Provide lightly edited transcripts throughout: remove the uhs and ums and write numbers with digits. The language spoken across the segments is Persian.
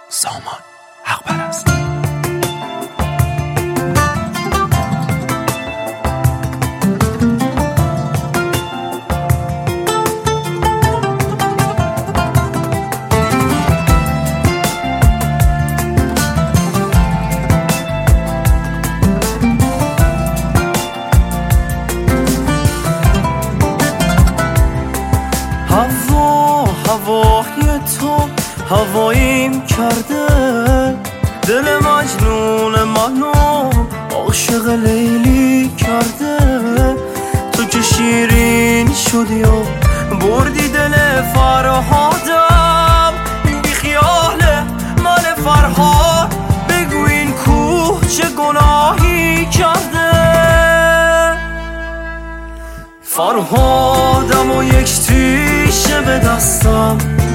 سامان حق پرست. هوای تو هواییم کرده، دل مجنون منو عاشق لیلی کرده. تو که شیرین شدی و بردی دل فرهادم، بی خیال من فرهاد بگو این کوه چه گناهی کرده. فرهادم و یک تیشه به دستم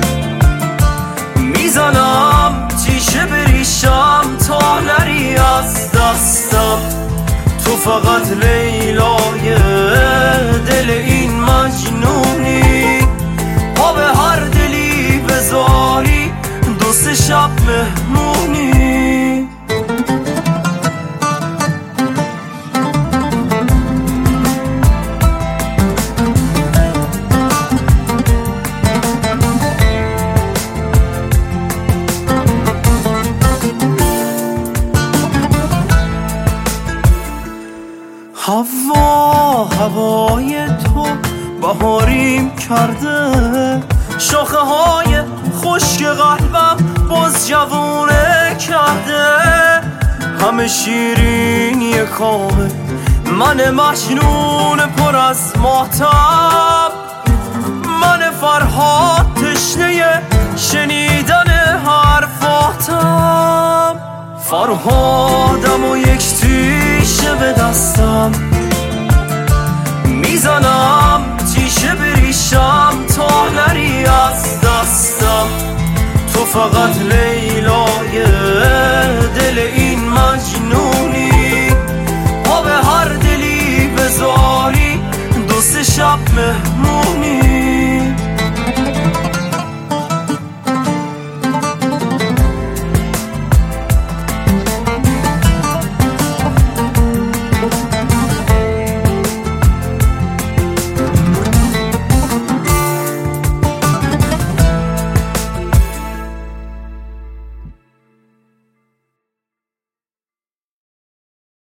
میزنم، تیشه بریشم تا نری از دستم. تو فقط لیلای دل این مجنونی، پا به هر دلی بذاری دو سه شب مهمونی. هوای تو بهاریم کرده، شاخه های خشک قلبم باز جوونه کرده. همه شیرینی کامه من مجنون پر از ماتم، من فرهاد تشنه شنیدن حرفاتم. فرهادم و یک تیشه به دستم میزنم، تیشه بریشم تا نری از دستم. تو فقط لیلای دل این مجنونی، پا به هر دلی بذاری دو سه شب مهمونی.